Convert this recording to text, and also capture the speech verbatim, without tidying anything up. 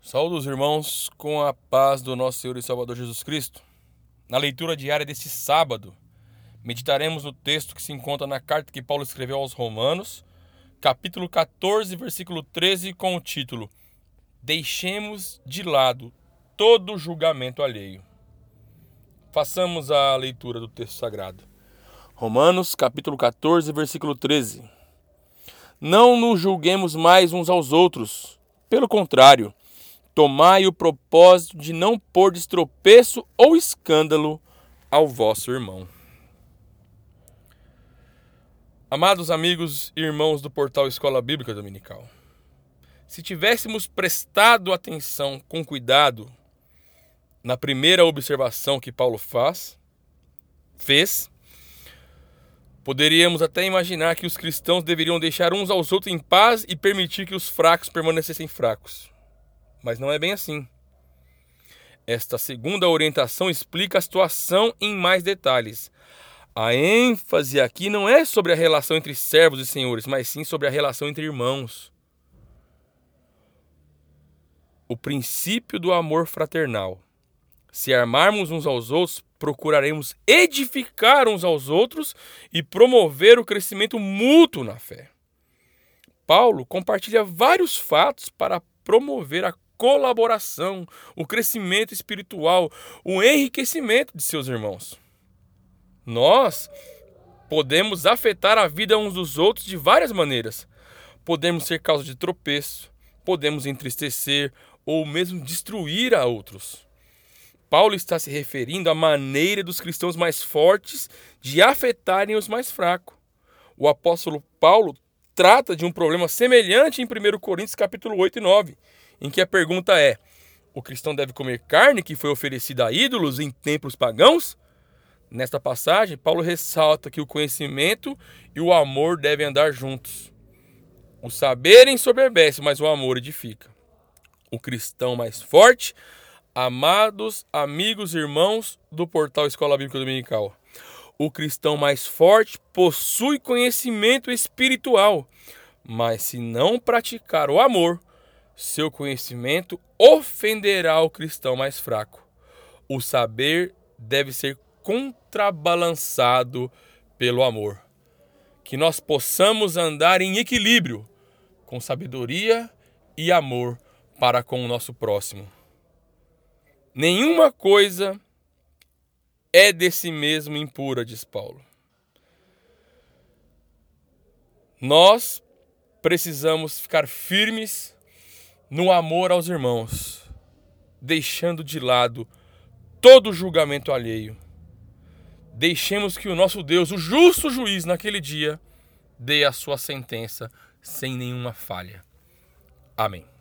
Saúde os irmãos com a paz do nosso Senhor e Salvador Jesus Cristo. Na leitura diária deste sábado, meditaremos no texto que se encontra na carta que Paulo escreveu aos Romanos, capítulo quatorze, versículo treze, com o título Deixemos de lado todo julgamento alheio. Façamos a leitura do texto sagrado. Romanos, capítulo quatorze, versículo treze. Não nos julguemos mais uns aos outros. Pelo contrário, tomai o propósito de não pôr de tropeço ou escândalo ao vosso irmão. Amados amigos e irmãos do portal Escola Bíblica Dominical, se tivéssemos prestado atenção com cuidado na primeira observação que Paulo faz, fez, poderíamos até imaginar que os cristãos deveriam deixar uns aos outros em paz e permitir que os fracos permanecessem fracos. Mas não é bem assim. Esta segunda orientação explica a situação em mais detalhes. A ênfase aqui não é sobre a relação entre servos e senhores, mas sim sobre a relação entre irmãos. O princípio do amor fraternal. Se amarmos uns aos outros, procuraremos edificar uns aos outros e promover o crescimento mútuo na fé. Paulo compartilha vários fatos para promover a colaboração, o crescimento espiritual, o enriquecimento de seus irmãos. Nós podemos afetar a vida uns dos outros de várias maneiras. Podemos ser causa de tropeço, podemos entristecer ou mesmo destruir a outros. Paulo está se referindo à maneira dos cristãos mais fortes de afetarem os mais fracos. O apóstolo Paulo trata de um problema semelhante em primeiro Coríntios capítulo oito e nove, em que a pergunta é: o cristão deve comer carne que foi oferecida a ídolos em templos pagãos? Nesta passagem, Paulo ressalta que o conhecimento e o amor devem andar juntos. O saber ensoberbece, mas o amor edifica. O cristão mais forte, amados amigos e irmãos do portal Escola Bíblica Dominical, o cristão mais forte possui conhecimento espiritual, mas se não praticar o amor, seu conhecimento ofenderá o cristão mais fraco. O saber deve ser contrabalançado pelo amor. Que nós possamos andar em equilíbrio, com sabedoria e amor para com o nosso próximo. Nenhuma coisa é de si mesmo impura, diz Paulo. Nós precisamos ficar firmes no amor aos irmãos, deixando de lado todo julgamento alheio. Deixemos que o nosso Deus, o justo juiz, naquele dia, dê a sua sentença sem nenhuma falha. Amém.